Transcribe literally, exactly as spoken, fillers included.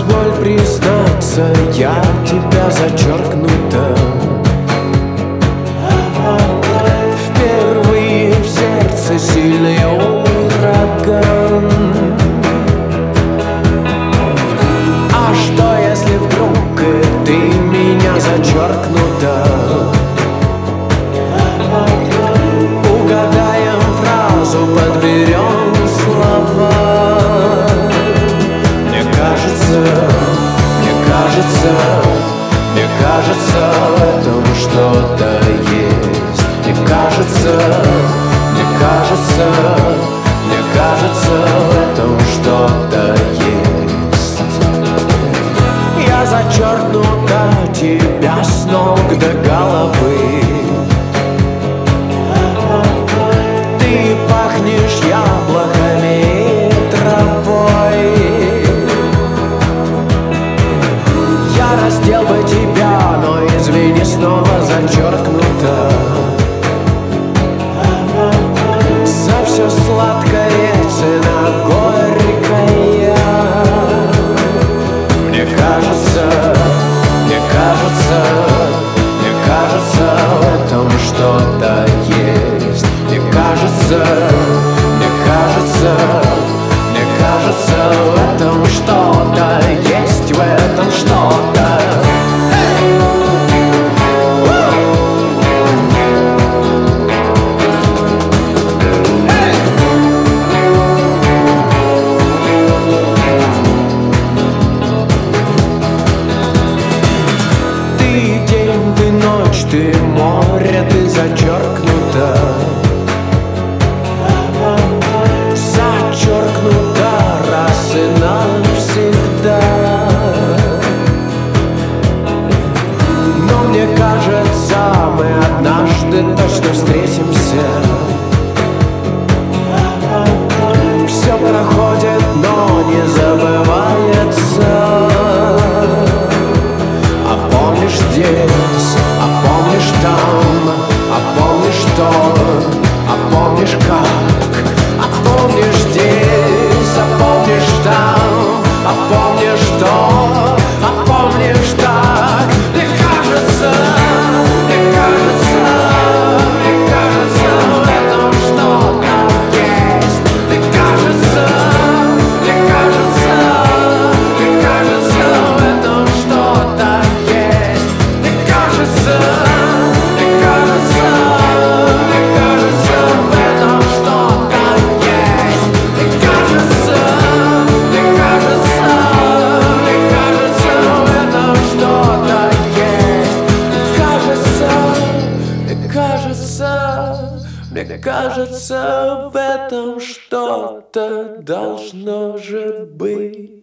Позволь признаться, я тебя зачеркнуто впервые в сердце сильный ураган. А что, если вдруг и ты меня зачеркнуто? Угадаем фразу, подберем слова. Мне кажется, мне кажется, мне кажется, в этом что-то есть. Мне кажется, мне кажется, мне кажется, в этом что-то есть. Я зачеркнута тебя с ног до головы. Ты пахнешь яблоками и травой. Я раздел бы тебя, но извини, снова зачеркнуто. За все сладкое цена горькая. Мне кажется, мне кажется, мне кажется, в этом что-то есть. Мне кажется, мне кажется, мне кажется, в этом что-то есть, в этом что-то. Ты день, ты ночь, ты море, ты зачеркнута. Зачеркнута раз и навсегда. Но мне кажется, мы однажды точно встретимся. Все проходит, но не забывается. А помнишь здесь, а помнишь там, а помнишь то, а помнишь как. А помнишь здесь, а помнишь там, а помнишь то, а помнишь так. Мне кажется, мне кажется, мне кажется, в этом что-то есть. Мне кажется, мне кажется, мне кажется, в этом что-то есть. Мне кажется, мне кажется, мне кажется, в этом что-то есть. Мне кажется, мне кажется, мне кажется, в этом что-то есть. Мне кажется, мне кажется, мне кажется, в этом что-то должно же быть.